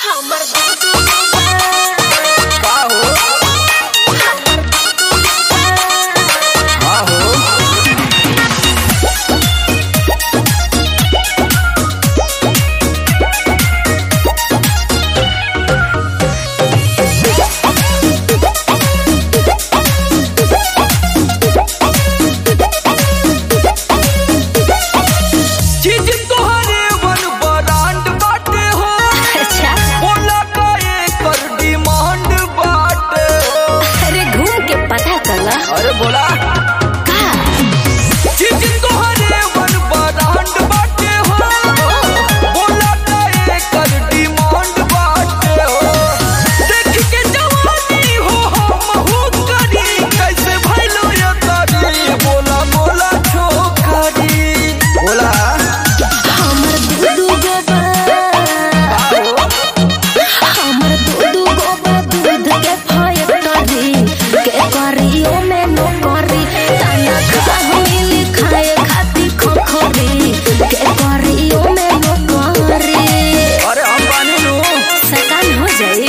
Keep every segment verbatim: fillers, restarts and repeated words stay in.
अरे बोला चीज तोहरे वन ब्रांड बाटे हो, बोला का एकर डिमांड बाटे हो। देख के जवानी हो हम हो करी, कैसे भइलो ये तारी, बोला बोला छोकरी बोला। हमर दूधू गोबा हमर दूधू गोबा दूध के फैक्ट्री के करियो में नौकरी, ताना खाहिल खाए खाती खोखरी के करियो में नौकरी। अरे हम बानी नु सकान हो जाई।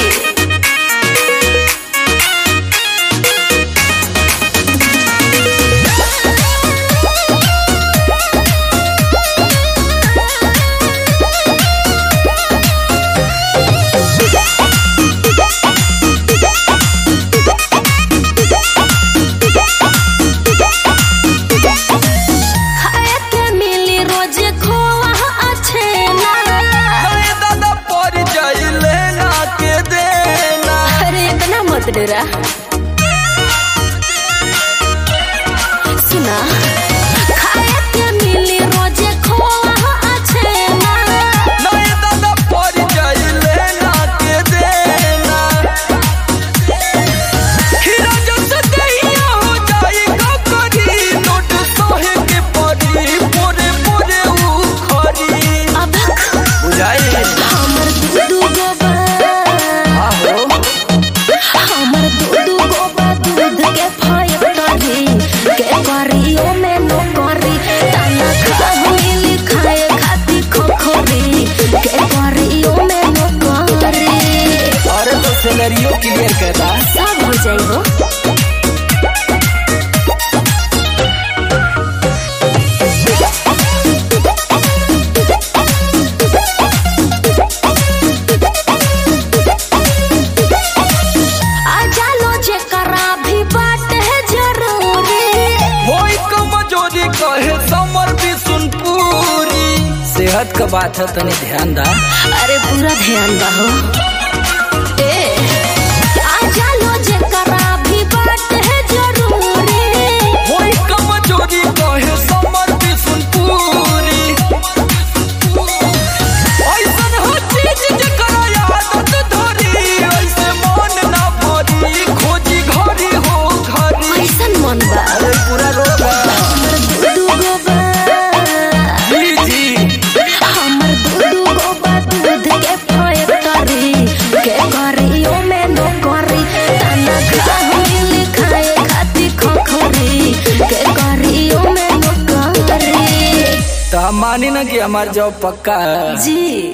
डेरा सुना खाए के मिली रोजे खोआ अच्छे ना, नहीं दादा पर जाइले ना के देना। हीरा जैसे दहिया हो जाई ककरी, नोट सोहे के परी पोरे पोरे उखरी। अब बुझाई हमर दूधू गोबा आहो हमर दूधू गोबा दूध के फैक्ट्री के करियो में नौकरी, ताना खाहिल खाए खाती खोखरी के करियो में नौकरी। अरे तो सैलरियो क्लियर करता सब हो जाई हो। सेहत का बात है तनी ध्यान दा। अरे पूरा ध्यान बा हो। ए आजा लो जे करा भी बात है जरूरी, होई कमजोरी कहे समर भी सुन पूरी। ऐसन हो चीज जे करा आदत धरी, ऐसे मन ना भरी खोजी घरी हो घरी। ऐसन मन बा अरे पूरा रोबा हमर दूधू गोबा दूध के फैक्ट्री के करियो में नौकरी, ताना खाहिल खाए खाती खोखरी के करियो में नौकरी। तो हम मानी ना कि हमार जॉब पक्का है जी।